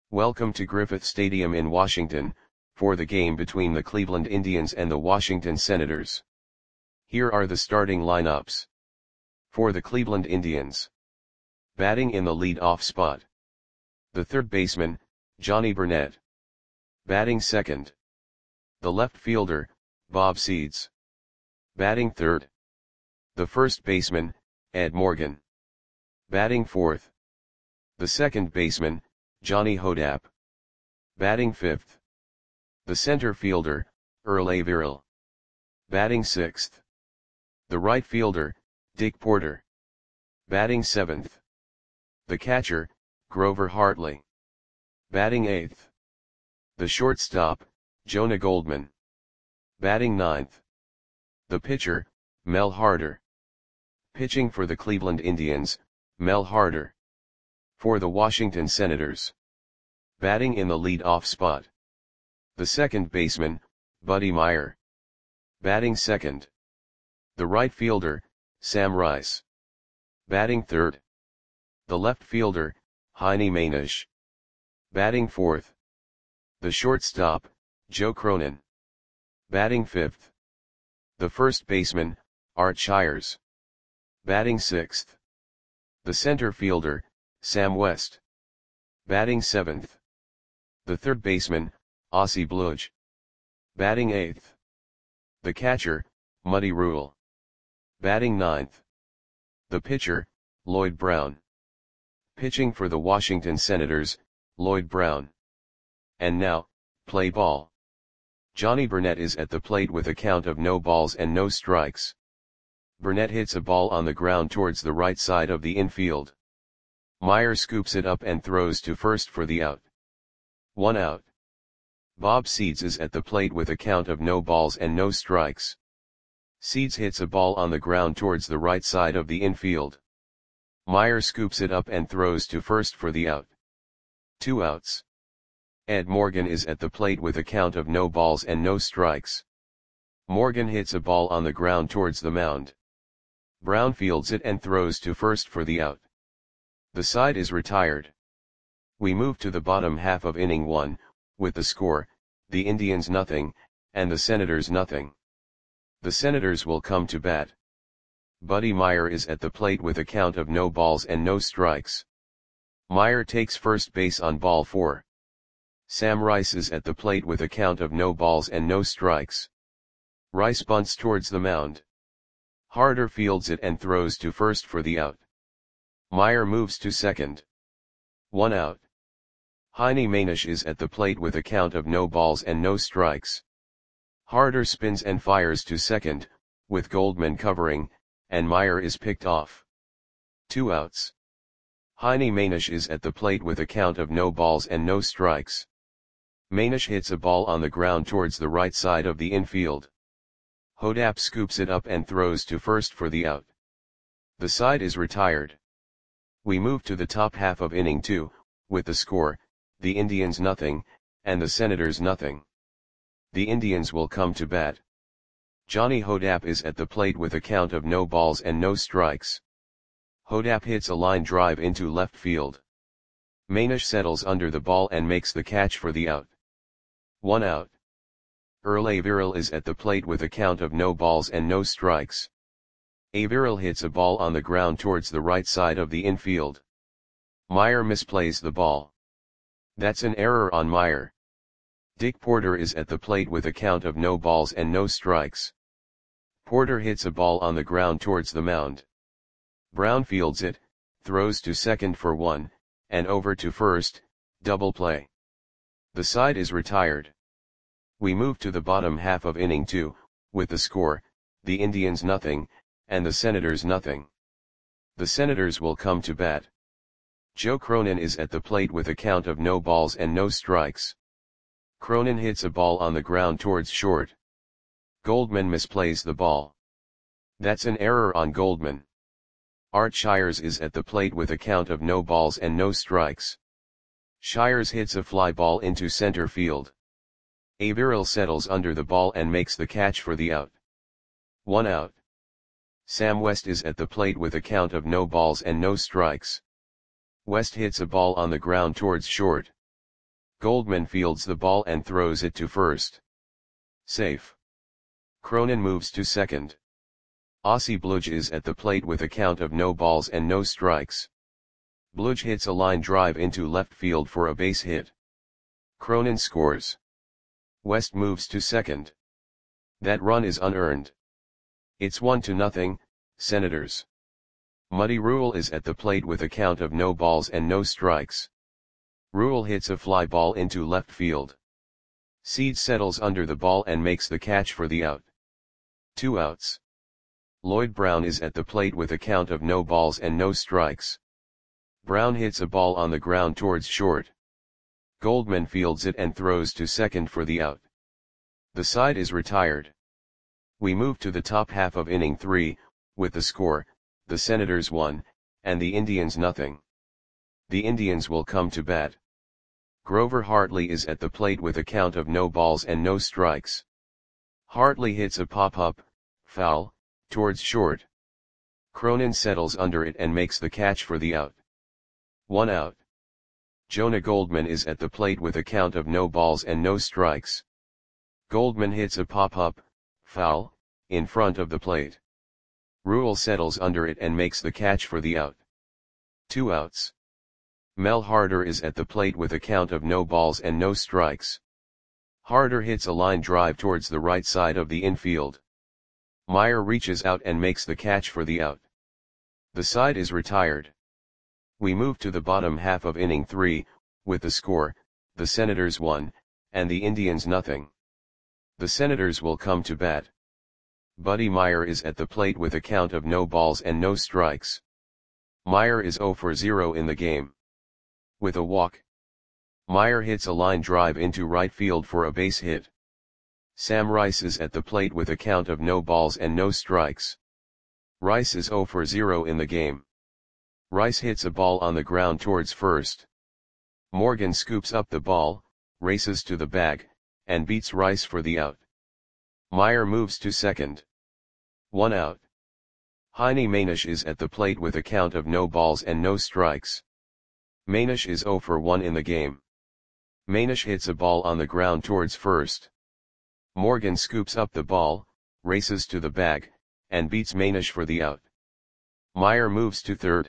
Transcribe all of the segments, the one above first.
Welcome to Griffith Stadium in Washington, for the game between the Cleveland Indians and the Washington Senators. Here are the starting lineups. For the Cleveland Indians. Batting in the lead-off spot. The third baseman, Johnny Burnett. Batting second. The left fielder, Bob Seeds. Batting third. The first baseman, Ed Morgan. Batting fourth. The second baseman, Johnny Hodapp. Batting fifth. The center fielder, Earl Averill. Batting sixth. The right fielder, Dick Porter. Batting seventh. The catcher, Grover Hartley. Batting eighth. The shortstop, Jonah Goldman. Batting ninth. The pitcher, Mel Harder. Pitching for the Cleveland Indians, Mel Harder. For the Washington Senators. Batting in the lead-off spot. The second baseman, Buddy Meyer. Batting second. The right fielder, Sam Rice. Batting third. The left fielder, Heine Mainisch. Batting fourth. The shortstop, Joe Cronin. Batting fifth. The first baseman, Art Shires. Batting sixth. The center fielder, Sam West. Batting seventh. The third baseman, Ossie Bluge. Batting eighth. The catcher, Muddy Rule. Batting ninth. The pitcher, Lloyd Brown. Pitching for the Washington Senators, Lloyd Brown. And now, play ball. Johnny Burnett is at the plate with a count of no balls and no strikes. Burnett hits a ball on the ground towards the right side of the infield. Meyer scoops it up and throws to first for the out. 1 out. Bob Seeds is at the plate with a count of no balls and no strikes. Seeds hits a ball on the ground towards the right side of the infield. Meyer scoops it up and throws to first for the out. 2 outs. Ed Morgan is at the plate with a count of no balls and no strikes. Morgan hits a ball on the ground towards the mound. Brown fields it and throws to first for the out. The side is retired. We move to the bottom half of inning 1, with the score, the Indians nothing, and the Senators nothing. The Senators will come to bat. Buddy Meyer is at the plate with a count of no balls and no strikes. Meyer takes first base on ball 4. Sam Rice is at the plate with a count of no balls and no strikes. Rice bunts towards the mound. Harder fields it and throws to first for the out. Meyer moves to second. 1 out. Heine Mainisch is at the plate with a count of no balls and no strikes. Harder spins and fires to second, with Goldman covering, and Meyer is picked off. 2 outs. Heine Mainisch is at the plate with a count of no balls and no strikes. Mainisch hits a ball on the ground towards the right side of the infield. Hodapp scoops it up and throws to first for the out. The side is retired. We move to the top half of inning 2, with the score, the Indians nothing, and the Senators nothing. The Indians will come to bat. Johnny Hodapp is at the plate with a count of no balls and no strikes. Hodapp hits a line drive into left field. Mainisch settles under the ball and makes the catch for the out. 1 out. Earl Averill is at the plate with a count of no balls and no strikes. Averill hits a ball on the ground towards the right side of the infield. Meyer misplays the ball. That's an error on Meyer. Dick Porter is at the plate with a count of no balls and no strikes. Porter hits a ball on the ground towards the mound. Brown fields it, throws to second for 1, and over to first, double play. The side is retired. We move to the bottom half of inning 2, with the score, the Indians nothing, and the Senators nothing. The Senators will come to bat. Joe Cronin is at the plate with a count of no balls and no strikes. Cronin hits a ball on the ground towards short. Goldman misplays the ball. That's an error on Goldman. Art Shires is at the plate with a count of no balls and no strikes. Shires hits a fly ball into center field. Averill settles under the ball and makes the catch for the out. 1 out. Sam West is at the plate with a count of no balls and no strikes. West hits a ball on the ground towards short. Goldman fields the ball and throws it to first. Safe. Cronin moves to second. Aussie Bludge is at the plate with a count of no balls and no strikes. Bludge hits a line drive into left field for a base hit. Cronin scores. West moves to second. That run is unearned. It's 1-0, Senators. Muddy Rule is at the plate with a count of no balls and no strikes. Rule hits a fly ball into left field. Seeds settles under the ball and makes the catch for the out. 2 outs. Lloyd Brown is at the plate with a count of no balls and no strikes. Brown hits a ball on the ground towards short. Goldman fields it and throws to second for the out. The side is retired. We move to the top half of inning 3, with the score, the Senators 1, and the Indians nothing. The Indians will come to bat. Grover Hartley is at the plate with a count of no balls and no strikes. Hartley hits a pop-up, foul, towards short. Cronin settles under it and makes the catch for the out. 1 out. Jonah Goldman is at the plate with a count of no balls and no strikes. Goldman hits a pop-up, foul, in front of the plate. Rule settles under it and makes the catch for the out. 2 outs. Mel Harder is at the plate with a count of no balls and no strikes. Harder hits a line drive towards the right side of the infield. Meyer reaches out and makes the catch for the out. The side is retired. We move to the bottom half of inning 3, with the score, the Senators 1, and the Indians nothing. The Senators will come to bat. Buddy Meyer is at the plate with a count of no balls and no strikes. Meyer is 0 for 0 in the game. With a walk. Meyer hits a line drive into right field for a base hit. Sam Rice is at the plate with a count of no balls and no strikes. Rice is 0 for 0 in the game. Rice hits a ball on the ground towards first. Morgan scoops up the ball, races to the bag, and beats Rice for the out. Meyer moves to second. 1 out. Heine Manish is at the plate with a count of no balls and no strikes. Manish is 0 for 1 in the game. Manish hits a ball on the ground towards first. Morgan scoops up the ball, races to the bag, and beats Manish for the out. Meyer moves to third.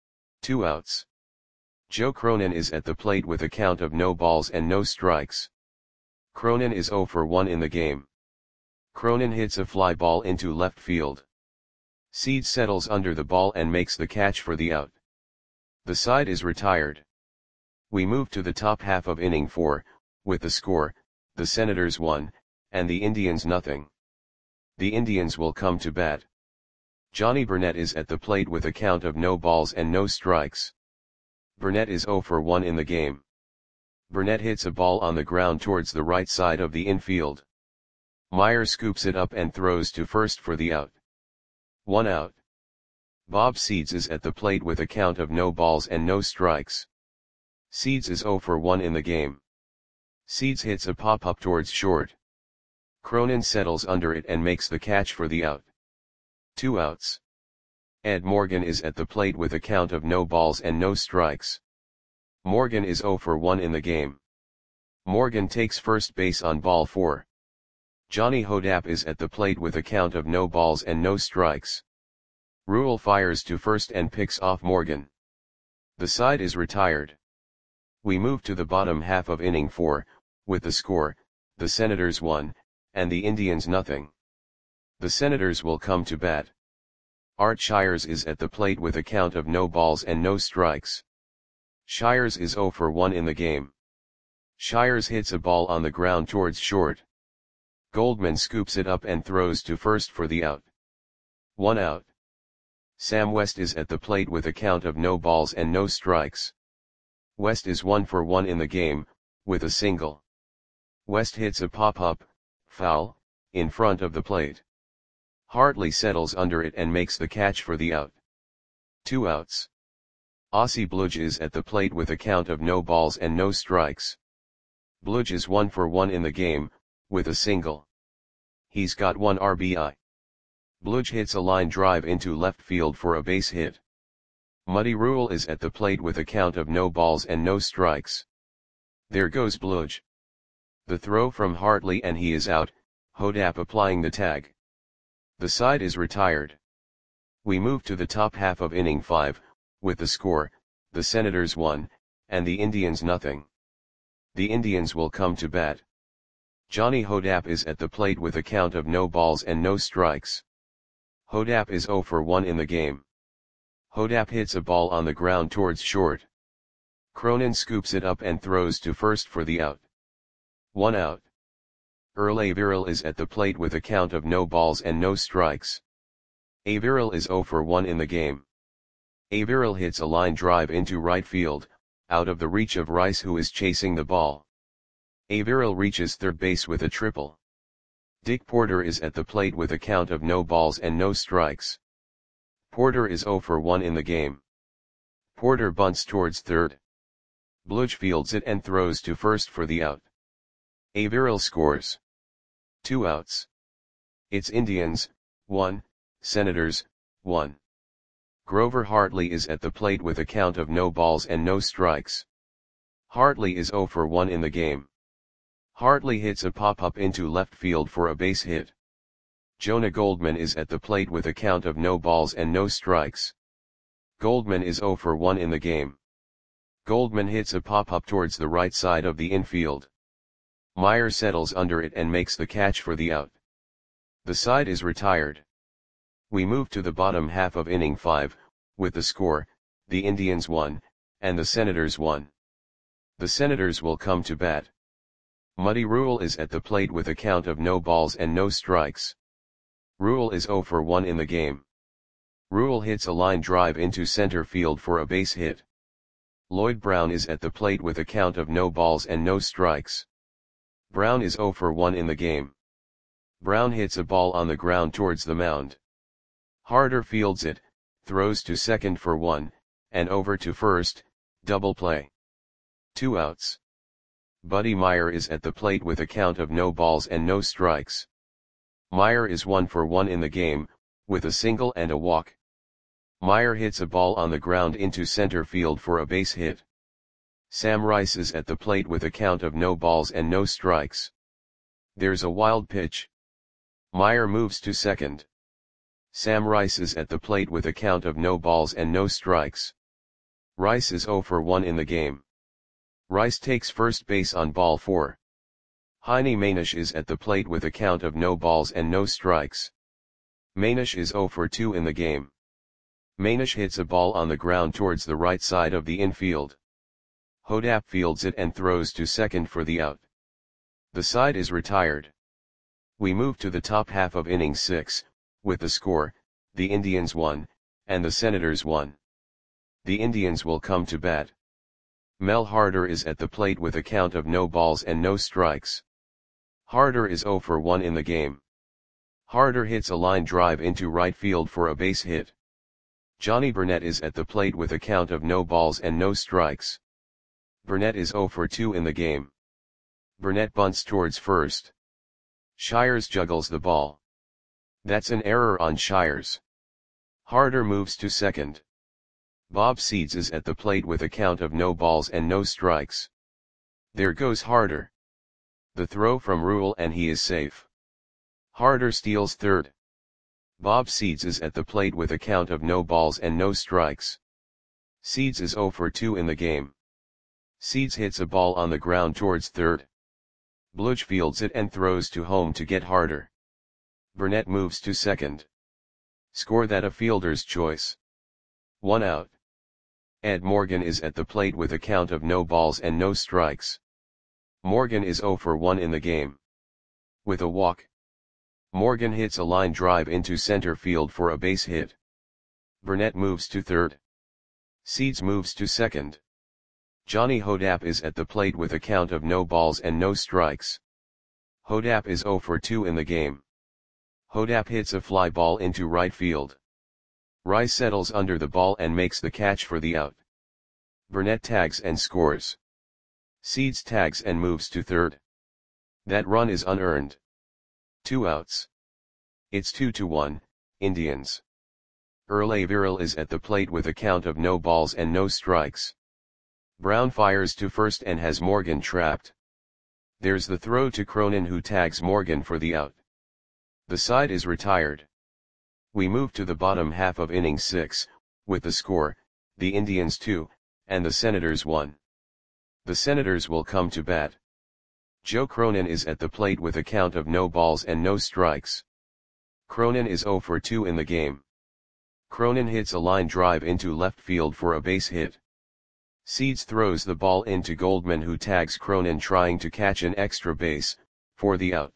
2 outs. Joe Cronin is at the plate with a count of no balls and no strikes. Cronin is 0 for 1 in the game. Cronin hits a fly ball into left field. Seeds settles under the ball and makes the catch for the out. The side is retired. We move to the top half of inning 4, with the score, the Senators 1, and the Indians nothing. The Indians will come to bat. Johnny Burnett is at the plate with a count of no balls and no strikes. Burnett is 0 for 1 in the game. Burnett hits a ball on the ground towards the right side of the infield. Meyer scoops it up and throws to first for the out. 1 out. Bob Seeds is at the plate with a count of no balls and no strikes. Seeds is 0 for 1 in the game. Seeds hits a pop-up towards short. Cronin settles under it and makes the catch for the out. 2 outs. Ed Morgan is at the plate with a count of no balls and no strikes. Morgan is 0 for 1 in the game. Morgan takes first base on ball 4. Johnny Hodap is at the plate with a count of no balls and no strikes. Rule fires to first and picks off Morgan. The side is retired. We move to the bottom half of inning 4, with the score, the Senators 1, and the Indians nothing. The Senators will come to bat. Art Shires is at the plate with a count of no balls and no strikes. Shires is 0 for 1 in the game. Shires hits a ball on the ground towards short. Goldman scoops it up and throws to first for the out. 1 out. Sam West is at the plate with a count of no balls and no strikes. West is 1 for 1 in the game, with a single. West hits a pop-up, foul, in front of the plate. Hartley settles under it and makes the catch for the out. 2 outs. Aussie Bludge is at the plate with a count of no balls and no strikes. Bludge is 1 for 1 in the game, with a single. He's got 1 RBI. Bludge hits a line drive into left field for a base hit. Muddy Rule is at the plate with a count of no balls and no strikes. There goes Bludge. The throw from Hartley and he is out, Hodap applying the tag. The side is retired. We move to the top half of inning 5, with the score, the Senators 1, and the Indians nothing. The Indians will come to bat. Johnny Hodap is at the plate with a count of no balls and no strikes. Hodap is 0 for 1 in the game. Hodap hits a ball on the ground towards short. Cronin scoops it up and throws to first for the out. 1 out. Earl Averill is at the plate with a count of no balls and no strikes. Averill is 0 for 1 in the game. Averill hits a line drive into right field, out of the reach of Rice who is chasing the ball. Averill reaches third base with a triple. Dick Porter is at the plate with a count of no balls and no strikes. Porter is 0 for 1 in the game. Porter bunts towards third. Bludge fields it and throws to first for the out. Averill scores. 2 outs. It's Indians, 1, Senators, 1. Grover Hartley is at the plate with a count of no balls and no strikes. Hartley is 0 for 1 in the game. Hartley hits a pop-up into left field for a base hit. Jonah Goldman is at the plate with a count of no balls and no strikes. Goldman is 0 for 1 in the game. Goldman hits a pop-up towards the right side of the infield. Meyer settles under it and makes the catch for the out. The side is retired. We move to the bottom half of inning 5, with the score, the Indians 1, and the Senators 1. The Senators will come to bat. Muddy Rule is at the plate with a count of no balls and no strikes. Rule is 0 for 1 in the game. Rule hits a line drive into center field for a base hit. Lloyd Brown is at the plate with a count of no balls and no strikes. Brown is 0 for 1 in the game. Brown hits a ball on the ground towards the mound. Harder fields it, throws to second for 1, and over to first, double play. 2 outs. Buddy Meyer is at the plate with a count of no balls and no strikes. Meyer is 1 for 1 in the game, with a single and a walk. Meyer hits a ball on the ground into center field for a base hit. Sam Rice is at the plate with a count of no balls and no strikes. There's a wild pitch. Meyer moves to second. Sam Rice is at the plate with a count of no balls and no strikes. Rice is 0 for 1 in the game. Rice takes first base on ball 4. Heine Manish is at the plate with a count of no balls and no strikes. Manish is 0 for 2 in the game. Manish hits a ball on the ground towards the right side of the infield. Hodap fields it and throws to second for the out. The side is retired. We move to the top half of inning 6, with the score, the Indians 1, and the Senators 1. The Indians will come to bat. Mel Harder is at the plate with a count of no balls and no strikes. Harder is 0 for 1 in the game. Harder hits a line drive into right field for a base hit. Johnny Burnett is at the plate with a count of no balls and no strikes. Burnett is 0 for 2 in the game. Burnett bunts towards first. Shires juggles the ball. That's an error on Shires. Harder moves to second. Bob Seeds is at the plate with a count of no balls and no strikes. There goes Harder. The throw from Rule and he is safe. Harder steals third. Bob Seeds is at the plate with a count of no balls and no strikes. Seeds is 0 for 2 in the game. Seeds hits a ball on the ground towards third. Bludge fields it and throws to home to get Harder. Burnett moves to second. Score that a fielder's choice. 1 out. Ed Morgan is at the plate with a count of no balls and no strikes. Morgan is 0 for 1 in the game. With a walk. Morgan hits a line drive into center field for a base hit. Burnett moves to third. Seeds moves to second. Johnny Hodap is at the plate with a count of no balls and no strikes. Hodap is 0 for 2 in the game. Hodap hits a fly ball into right field. Rice settles under the ball and makes the catch for the out. Burnett tags and scores. Seeds tags and moves to third. That run is unearned. 2 outs. It's 2-1, Indians. Earl Averill is at the plate with a count of no balls and no strikes. Brown fires to first and has Morgan trapped. There's the throw to Cronin, who tags Morgan for the out. The side is retired. We move to the bottom half of inning 6, with the score, the Indians 2, and the Senators 1. The Senators will come to bat. Joe Cronin is at the plate with a count of no balls and no strikes. Cronin is 0 for 2 in the game. Cronin hits a line drive into left field for a base hit. Seeds throws the ball into Goldman, who tags Cronin trying to catch an extra base, for the out.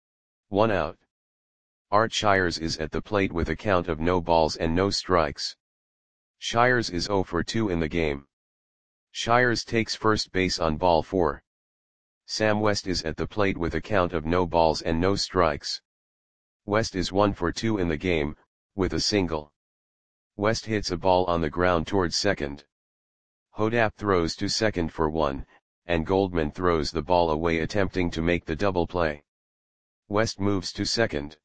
1 out. Art Shires is at the plate with a count of no balls and no strikes. Shires is 0 for 2 in the game. Shires takes first base on ball 4. Sam West is at the plate with a count of no balls and no strikes. West is 1 for 2 in the game, with a single. West hits a ball on the ground towards second. Hodap throws to second for 1, and Goldman throws the ball away attempting to make the double play. West moves to second.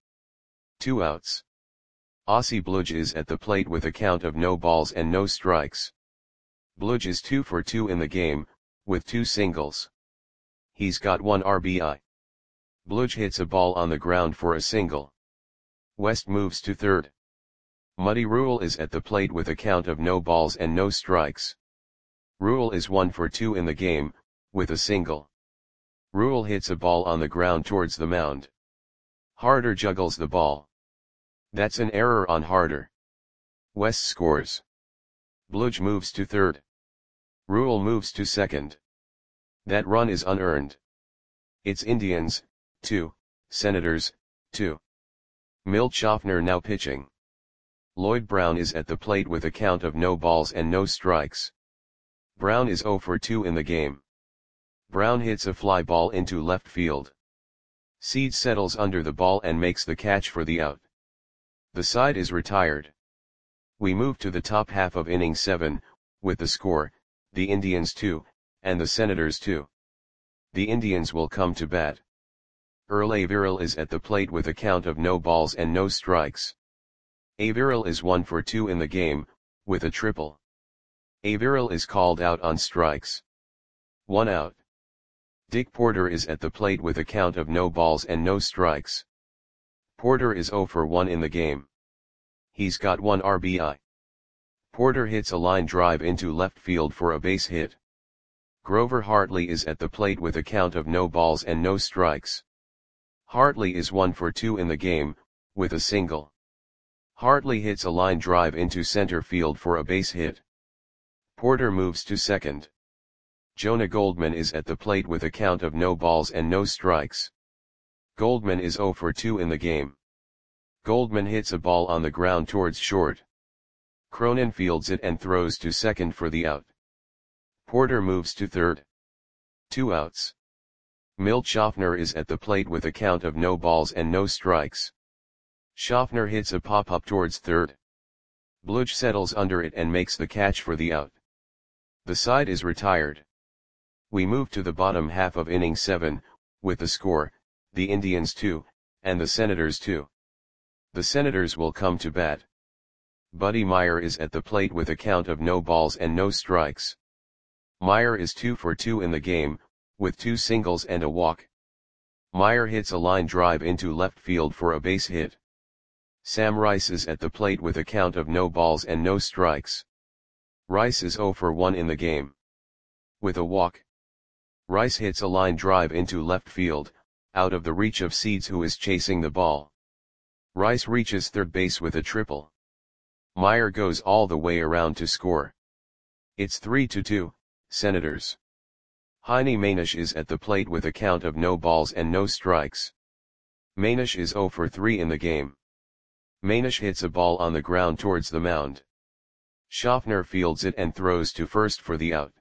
2 outs. Aussie Bludge is at the plate with a count of no balls and no strikes. Bludge is 2 for 2 in the game, with 2 singles. He's got 1 RBI. Bludge hits a ball on the ground for a single. West moves to third. Muddy Rule is at the plate with a count of no balls and no strikes. Rule is 1 for 2 in the game, with a single. Rule hits a ball on the ground towards the mound. Harder juggles the ball. That's an error on Harder. West scores. Bludge moves to third. Rule moves to second. That run is unearned. It's Indians, 2, Senators, 2. Milt Schaffner now pitching. Lloyd Brown is at the plate with a count of no balls and no strikes. Brown is 0 for 2 in the game. Brown hits a fly ball into left field. Seed settles under the ball and makes the catch for the out. The side is retired. We move to the top half of inning 7, with the score, the Indians 2, and the Senators 2. The Indians will come to bat. Earl Averill is at the plate with a count of no balls and no strikes. Averill is 1 for 2 in the game, with a triple. Averill is called out on strikes. 1 out. Dick Porter is at the plate with a count of no balls and no strikes. Porter is 0 for 1 in the game. He's got 1 RBI. Porter hits a line drive into left field for a base hit. Grover Hartley is at the plate with a count of no balls and no strikes. Hartley is 1 for 2 in the game, with a single. Hartley hits a line drive into center field for a base hit. Porter moves to second. Jonah Goldman is at the plate with a count of no balls and no strikes. Goldman is 0 for 2 in the game. Goldman hits a ball on the ground towards short. Cronin fields it and throws to second for the out. Porter moves to third. 2 outs. Milt Schaffner is at the plate with a count of no balls and no strikes. Schaffner hits a pop-up towards third. Bludge settles under it and makes the catch for the out. The side is retired. We move to the bottom half of inning 7, with the score, the Indians 2, and the Senators 2. The Senators will come to bat. Buddy Meyer is at the plate with a count of no balls and no strikes. Meyer is 2 for 2 in the game, with 2 singles and a walk. Meyer hits a line drive into left field for a base hit. Sam Rice is at the plate with a count of no balls and no strikes. Rice is 0 for 1 in the game. With a walk. Rice hits a line drive into left field, out of the reach of Seeds, who is chasing the ball. Rice reaches third base with a triple. Meyer goes all the way around to score. It's 3-2, Senators. Heine Manish is at the plate with a count of no balls and no strikes. Manish is 0 for 3 in the game. Manish hits a ball on the ground towards the mound. Schaffner fields it and throws to first for the out.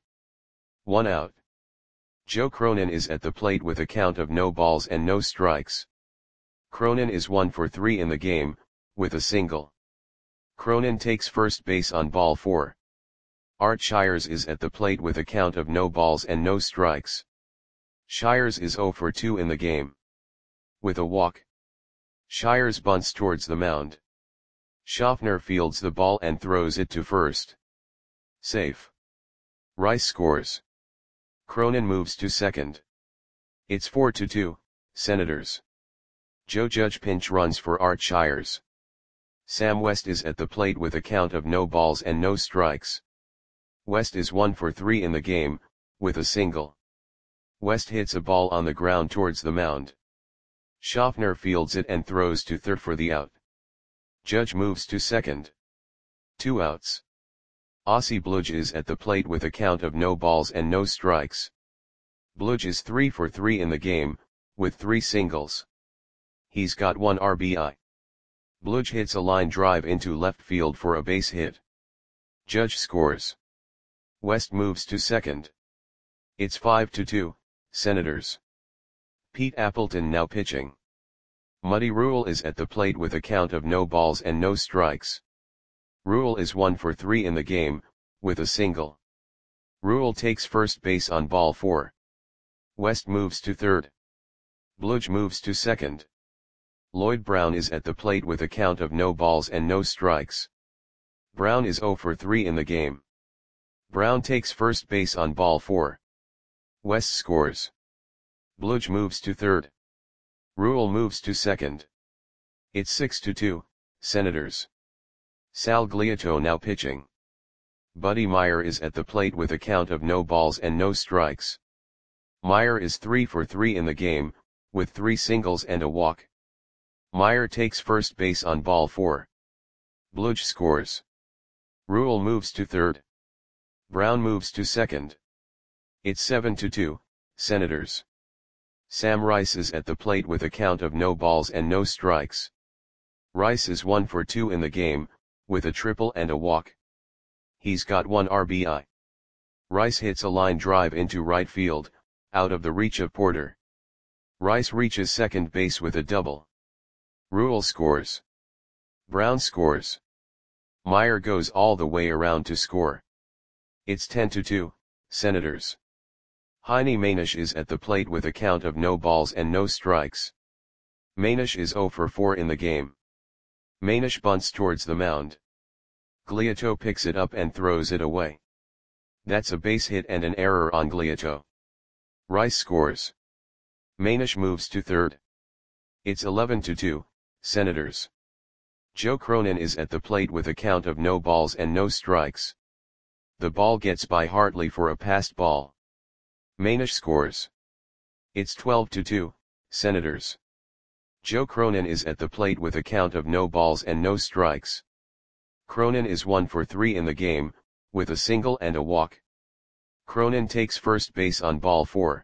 1 out. Joe Cronin is at the plate with a count of no balls and no strikes. Cronin is 1 for 3 in the game, with a single. Cronin takes first base on ball 4. Art Shires is at the plate with a count of no balls and no strikes. Shires is 0 for 2 in the game. With a walk. Shires bunts towards the mound. Schaffner fields the ball and throws it to first. Safe. Rice scores. Cronin moves to second. It's 4-2, Senators. Joe Judge pinch runs for Art Shires. Sam West is at the plate with a count of no balls and no strikes. West is 1 for 3 in the game, with a single. West hits a ball on the ground towards the mound. Schaffner fields it and throws to third for the out. Judge moves to second. 2 outs. Ossie Bludge is at the plate with a count of no balls and no strikes. Bludge is 3 for 3 in the game, with 3 singles. He's got 1 RBI. Bludge hits a line drive into left field for a base hit. Judge scores. West moves to second. It's 5-2, Senators. Pete Appleton now pitching. Muddy Rule is at the plate with a count of no balls and no strikes. Rule is 1 for 3 in the game, with a single. Rule takes first base on ball 4. West moves to third. Bludge moves to second. Lloyd Brown is at the plate with a count of no balls and no strikes. Brown is 0 for 3 in the game. Brown takes first base on ball 4. West scores. Bludge moves to third. Rule moves to second. It's 6-2, Senators. Sal Gliato now pitching. Buddy Meyer is at the plate with a count of no balls and no strikes. Meyer is 3 for 3 in the game, with 3 singles and a walk. Meyer takes first base on ball 4. Bludge scores. Rule moves to third. Brown moves to second. It's 7-2, Senators. Sam Rice is at the plate with a count of no balls and no strikes. Rice is 1 for 2 in the game, with a triple and a walk. He's got 1 RBI. Rice hits a line drive into right field, out of the reach of Porter. Rice reaches second base with a double. Rule scores. Brown scores. Meyer goes all the way around to score. It's 10-2, Senators. Heine Manish is at the plate with a count of no balls and no strikes. Manish is 0 for 4 in the game. Manish bunts towards the mound. Gliato picks it up and throws it away. That's a base hit and an error on Gliato. Rice scores. Manish moves to third. It's 11-2, Senators. Joe Cronin is at the plate with a count of no balls and no strikes. The ball gets by Hartley for a passed ball. Manish scores. It's 12-2, Senators. Joe Cronin is at the plate with a count of no balls and no strikes. Cronin is 1 for 3 in the game, with a single and a walk. Cronin takes first base on ball 4.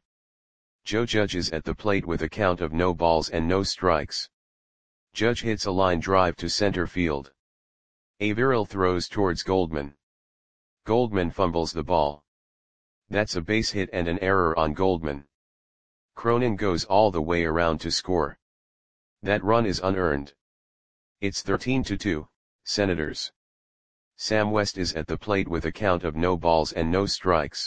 Joe Judge is at the plate with a count of no balls and no strikes. Judge hits a line drive to center field. Averill throws towards Goldman. Goldman fumbles the ball. That's a base hit and an error on Goldman. Cronin goes all the way around to score. That run is unearned. It's 13-2, Senators. Sam West is at the plate with a count of no balls and no strikes.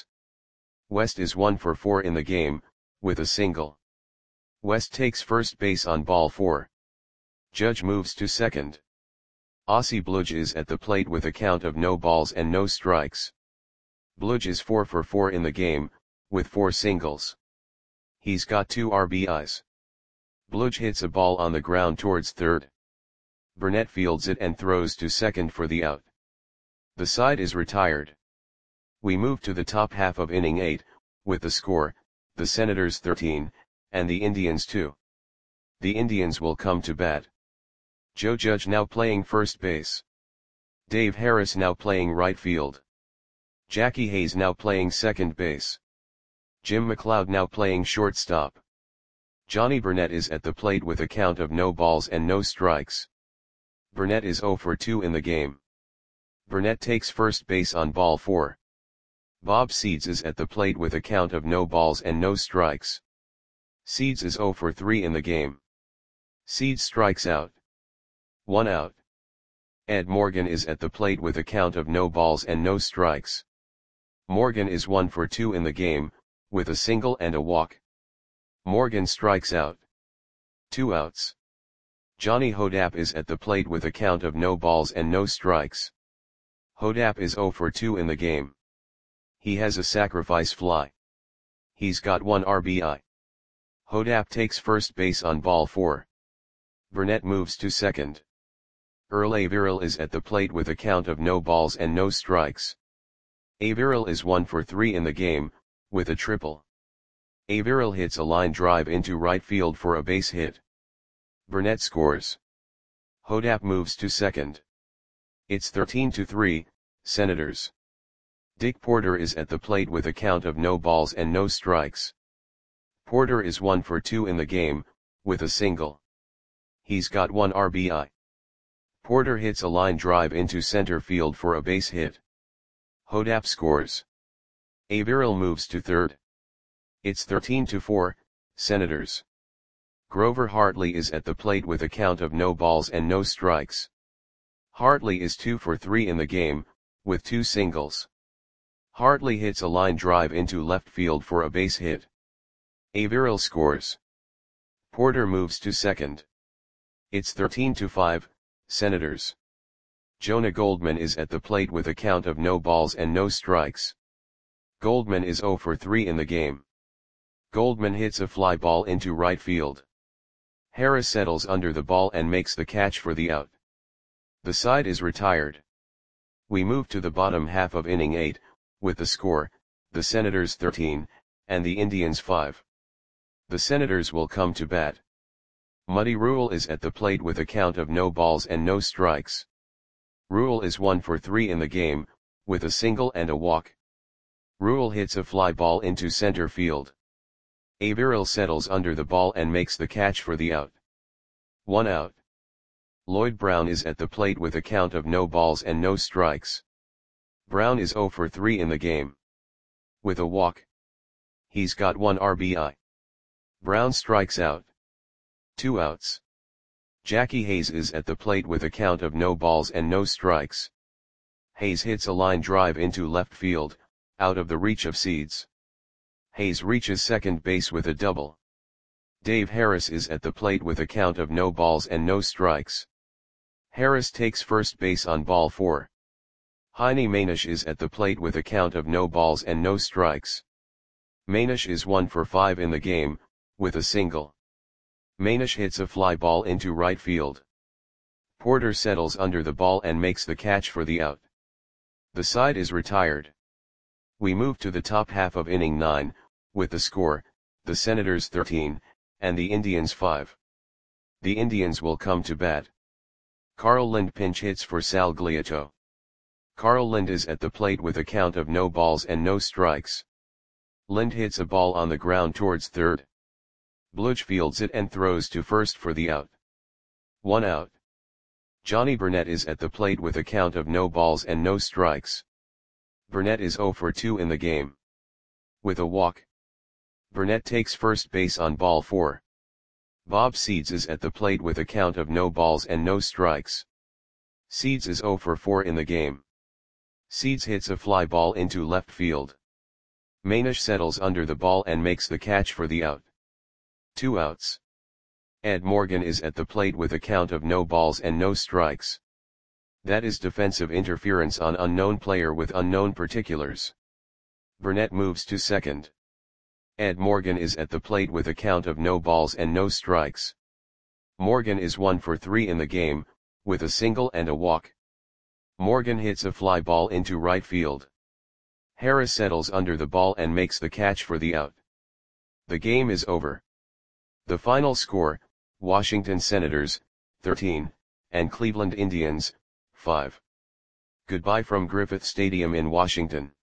West is 1 for 4 in the game, with a single. West takes first base on ball 4. Judge moves to second. Ossie Bludge is at the plate with a count of no balls and no strikes. Bludge is 4 for 4 in the game, with 4 singles. He's got 2 RBIs. Bludge hits a ball on the ground towards third. Burnett fields it and throws to second for the out. The side is retired. We move to the top half of inning 8, with the score, the Senators 13, and the Indians 2. The Indians will come to bat. Joe Judge now playing first base. Dave Harris now playing right field. Jackie Hayes now playing second base. Jim McLeod now playing shortstop. Johnny Burnett is at the plate with a count of no balls and no strikes. Burnett is 0 for 2 in the game. Burnett takes first base on ball 4. Bob Seeds is at the plate with a count of no balls and no strikes. Seeds is 0 for 3 in the game. Seeds strikes out. 1 out. Ed Morgan is at the plate with a count of no balls and no strikes. Morgan is 1 for 2 in the game, with a single and a walk. Morgan strikes out. 2 outs. Johnny Hodap is at the plate with a count of no balls and no strikes. Hodap is 0 for 2 in the game. He has a sacrifice fly. He's got 1 RBI. Hodap takes first base on ball 4. Burnett moves to second. Earl Averill is at the plate with a count of no balls and no strikes. Averill is 1 for 3 in the game, with a triple. Averill hits a line drive into right field for a base hit. Burnett scores. Hodap moves to second. It's 13-3, Senators. Dick Porter is at the plate with a count of no balls and no strikes. Porter is 1 for 2 in the game, with a single. He's got 1 RBI. Porter hits a line drive into center field for a base hit. Hodap scores. Averill moves to third. It's 13-4, Senators. Grover Hartley is at the plate with a count of no balls and no strikes. Hartley is 2 for 3 in the game, with 2 singles. Hartley hits a line drive into left field for a base hit. Averill scores. Porter moves to second. It's 13-5, Senators. Jonah Goldman is at the plate with a count of no balls and no strikes. Goldman is 0 for 3 in the game. Goldman hits a fly ball into right field. Harris settles under the ball and makes the catch for the out. The side is retired. We move to the bottom half of inning 8, with the score, the Senators 13, and the Indians 5. The Senators will come to bat. Muddy Rule is at the plate with a count of no balls and no strikes. Rule is 1 for 3 in the game, with a single and a walk. Rule hits a fly ball into center field. Averill settles under the ball and makes the catch for the out. 1 out. Lloyd Brown is at the plate with a count of no balls and no strikes. Brown is 0 for 3 in the game. With a walk. He's got 1 RBI. Brown strikes out. 2 outs. Jackie Hayes is at the plate with a count of no balls and no strikes. Hayes hits a line drive into left field, out of the reach of Seeds. Hayes reaches second base with a double. Dave Harris is at the plate with a count of no balls and no strikes. Harris takes first base on ball 4. Heine Manish is at the plate with a count of no balls and no strikes. Manish is 1 for 5 in the game, with a single. Manish hits a fly ball into right field. Porter settles under the ball and makes the catch for the out. The side is retired. We move to the top half of inning 9, with the score, the Senators 13, and the Indians 5. The Indians will come to bat. Carl Lind pinch hits for Sal Gliato. Carl Lind is at the plate with a count of no balls and no strikes. Lind hits a ball on the ground towards third. Bluch fields it and throws to first for the out. 1 out. Johnny Burnett is at the plate with a count of no balls and no strikes. Burnett is 0 for 2 in the game. With a walk. Burnett takes first base on ball 4. Bob Seeds is at the plate with a count of no balls and no strikes. Seeds is 0 for 4 in the game. Seeds hits a fly ball into left field. Manish settles under the ball and makes the catch for the out. 2 outs. Ed Morgan is at the plate with a count of no balls and no strikes. That is defensive interference on unknown player with unknown particulars. Burnett moves to second. Ed Morgan is at the plate with a count of no balls and no strikes. Morgan is 1 for 3 in the game, with a single and a walk. Morgan hits a fly ball into right field. Harris settles under the ball and makes the catch for the out. The game is over. The final score, Washington Senators, 13, and Cleveland Indians, 5. Goodbye from Griffith Stadium in Washington.